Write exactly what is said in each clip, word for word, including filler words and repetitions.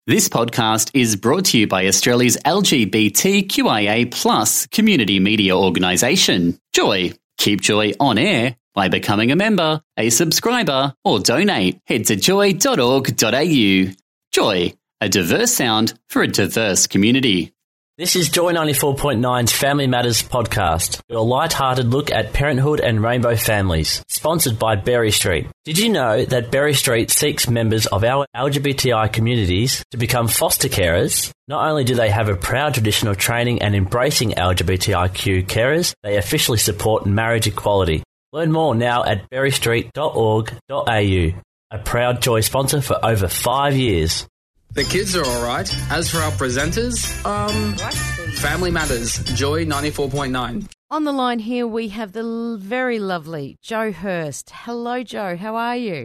This podcast is brought to you by Australia's L G B T Q I A plus community media organisation, Joy. Keep Joy on air by becoming a member, a subscriber, or donate. Head to joy dot org dot a u. Joy, a diverse sound for a diverse community. This is Joy ninety-four point nine's Family Matters podcast, your light-hearted look at parenthood and rainbow families, sponsored by Berry Street. Did you know that Berry Street seeks members of our L G B T I communities to become foster carers? Not only do they have a proud tradition of training and embracing L G B T I Q carers, they officially support marriage equality. Learn more now at berry street dot org dot a u, a proud Joy sponsor for over five years. The kids are all right. As for our presenters, um, Family Matters, Joy ninety-four point nine. On the line here, we have the l- very lovely Jo Hurst. Hello, Jo. How are you?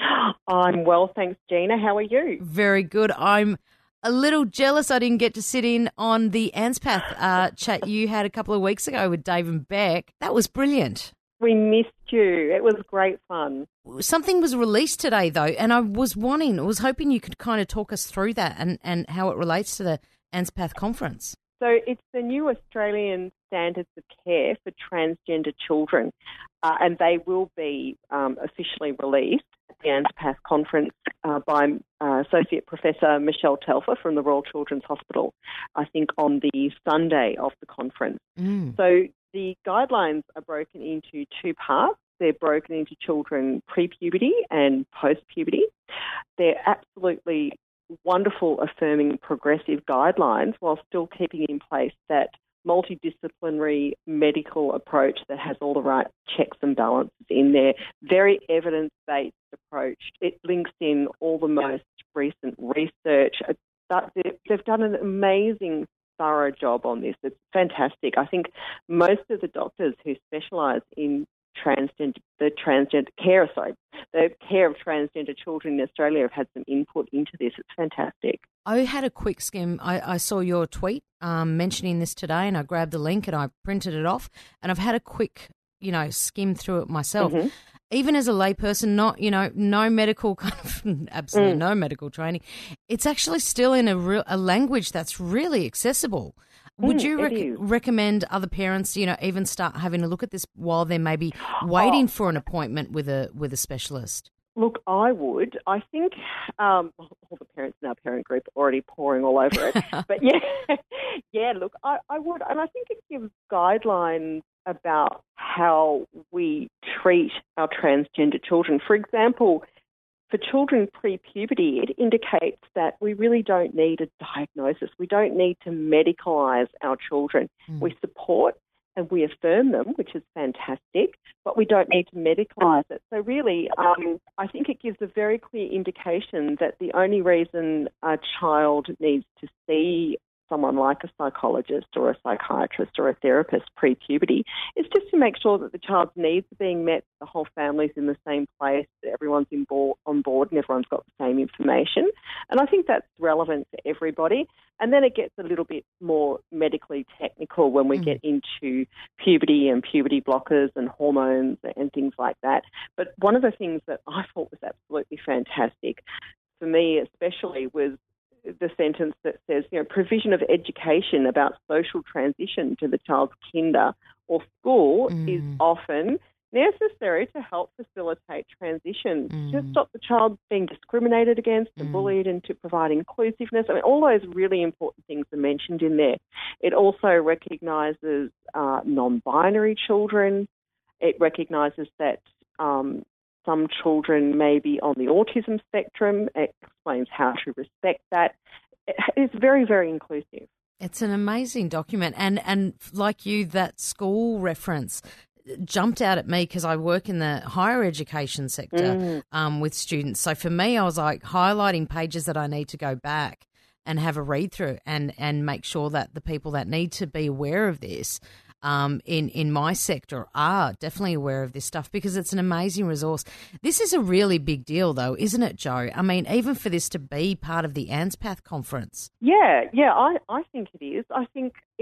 I'm well, thanks, Gina. How are you? Very good. I'm a little jealous I didn't get to sit in on the ANZPATH uh, chat you had a couple of weeks ago with Dave and Beck. That was brilliant. We missed you. It was great fun. Something was released today, though, and I was wanting, I was hoping you could kind of talk us through that and, and how it relates to the ANZPATH conference. So it's the new Australian Standards of Care for Transgender Children, uh, and they will be um, officially released at the ANZPATH conference uh, by uh, Associate Professor Michelle Telfer from the Royal Children's Hospital, I think on the Sunday of the conference. Mm. So the guidelines are broken into two parts. They're broken into children pre-puberty and post-puberty. They're absolutely wonderful, affirming, progressive guidelines while still keeping in place that multidisciplinary medical approach that has all the right checks and balances in there. Very evidence-based approach. It links in all the most recent research. They've done an amazing thorough job on this. It's fantastic. I think most of the doctors who specialise in transgender, the transgender care, sorry, the care of transgender children in Australia have had some input into this. It's fantastic. I had a quick skim. I, I saw your tweet um, mentioning this today, and I grabbed the link and I printed it off, and I've had a quick, you know, skim through it myself. Mm-hmm. Even as a layperson, not, you know, no medical kind of, absolutely mm. no medical training, it's actually still in a real, a language that's really accessible. Would mm, you rec- recommend other parents, you know, even start having a look at this while they're maybe waiting oh. for an appointment with a with a specialist? Look, I would. I think um, all the parents in our parent group are already pouring all over it. But yeah, yeah. Look, I, I would, and I think it gives guidelines about how we treat our transgender children. For example, for children pre-puberty, it indicates that we really don't need a diagnosis. We don't need to medicalise our children. Mm. We support and we affirm them, which is fantastic, but we don't need to medicalise it. So really, um, I think it gives a very clear indication that the only reason a child needs to see someone like a psychologist or a psychiatrist or a therapist pre-puberty is just to make sure that the child's needs are being met, the whole family's in the same place, that everyone's in board, on board and everyone's got the same information. And I think that's relevant for everybody. And then it gets a little bit more medically technical when we mm. get into puberty and puberty blockers and hormones and things like that. But one of the things that I thought was absolutely fantastic, for me especially, was the sentence that says, you know, provision of education about social transition to the child's kinder or school mm. is often necessary to help facilitate transition, mm. to stop the child being discriminated against and mm. bullied, and to provide inclusiveness. I mean, all those really important things are mentioned in there. It also recognises uh, non-binary children. It recognises that um, some children may be on the autism spectrum. It explains how to respect that. It's very, very inclusive. It's an amazing document. And, and like you, that school reference jumped out at me because I work in the higher education sector mm. um, with students. So for me, I was like highlighting pages that I need to go back and have a read through and, and make sure that the people that need to be aware of this Um, in, in my sector are definitely aware of this stuff because it's an amazing resource. This is a really big deal, though, isn't it, Jo? I mean, even for this to be part of the ANZPATH conference. Yeah, yeah, I, I think it is. I think it's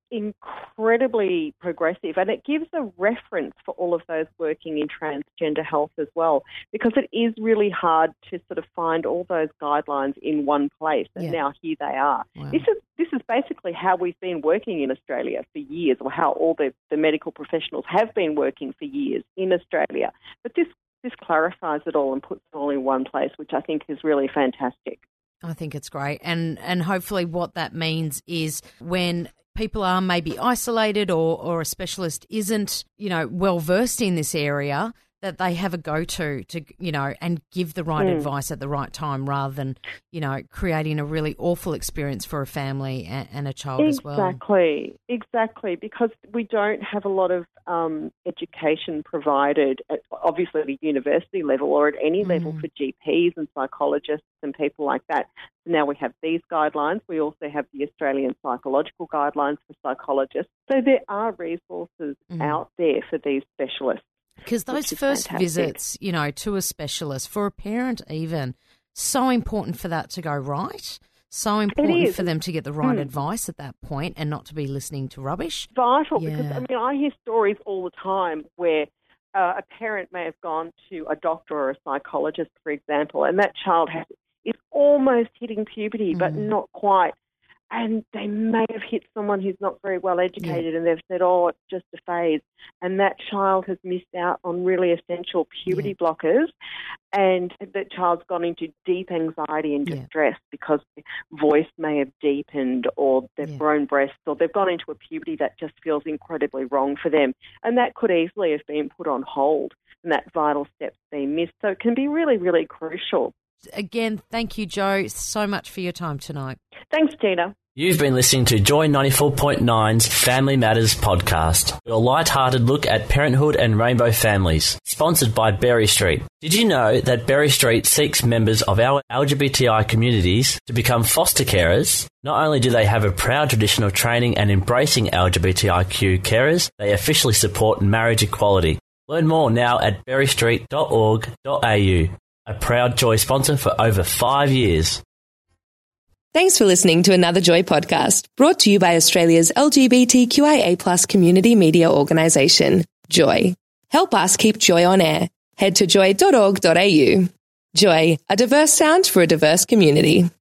incredibly progressive, and it gives a reference for all of those working in transgender health as well, because it is really hard to sort of find all those guidelines in one place, and Yeah. now here they are. Wow. This is this is basically how we've been working in Australia for years, or how all the, the medical professionals have been working for years in Australia. But this, this clarifies it all and puts it all in one place, which I think is really fantastic. I think it's great. And and hopefully what that means is when people are maybe isolated or, or a specialist isn't, you know, well versed in this area, that they have a go-to to, you know, and give the right Mm. advice at the right time, rather than, you know, creating a really awful experience for a family and, and a child as well. Exactly, exactly, because we don't have a lot of um, education provided, at, obviously at a university level or at any level Mm. for G Ps and psychologists and people like that. So now we have these guidelines. We also have the Australian Psychological Guidelines for psychologists. So there are resources Mm. out there for these specialists. Because those which is first fantastic. visits, you know, to a specialist, for a parent even, so important for that to go right. So important is. for them to get the right Mm. advice at that point and not to be listening to rubbish. Vital, because Yeah. I mean, I hear stories all the time where uh, a parent may have gone to a doctor or a psychologist, for example, and that child has is almost hitting puberty, but Mm. not quite. And they may have hit someone who's not very well educated, and they've said, "Oh, it's just a phase," and that child has missed out on really essential puberty Yeah. blockers, and that child's gone into deep anxiety and Yeah. distress because their voice may have deepened, or they've Yeah. grown breasts, or they've gone into a puberty that just feels incredibly wrong for them, and that could easily have been put on hold, and that vital step's been missed. So it can be really, really crucial. Again, thank you, Joe, so much for your time tonight. Thanks, Tina. You've been listening to Joy ninety-four point nine's Family Matters podcast, your light-hearted look at parenthood and rainbow families, sponsored by Berry Street. Did you know that Berry Street seeks members of our L G B T I communities to become foster carers? Not only do they have a proud tradition of training and embracing L G B T I Q carers, they officially support marriage equality. Learn more now at berry street dot org dot a u, a proud Joy sponsor for over five years. Thanks for listening to another Joy podcast, brought to you by Australia's L G B T Q I A plus community media organisation, Joy. Help us keep Joy on air. Head to joy dot org dot a u. Joy, a diverse sound for a diverse community.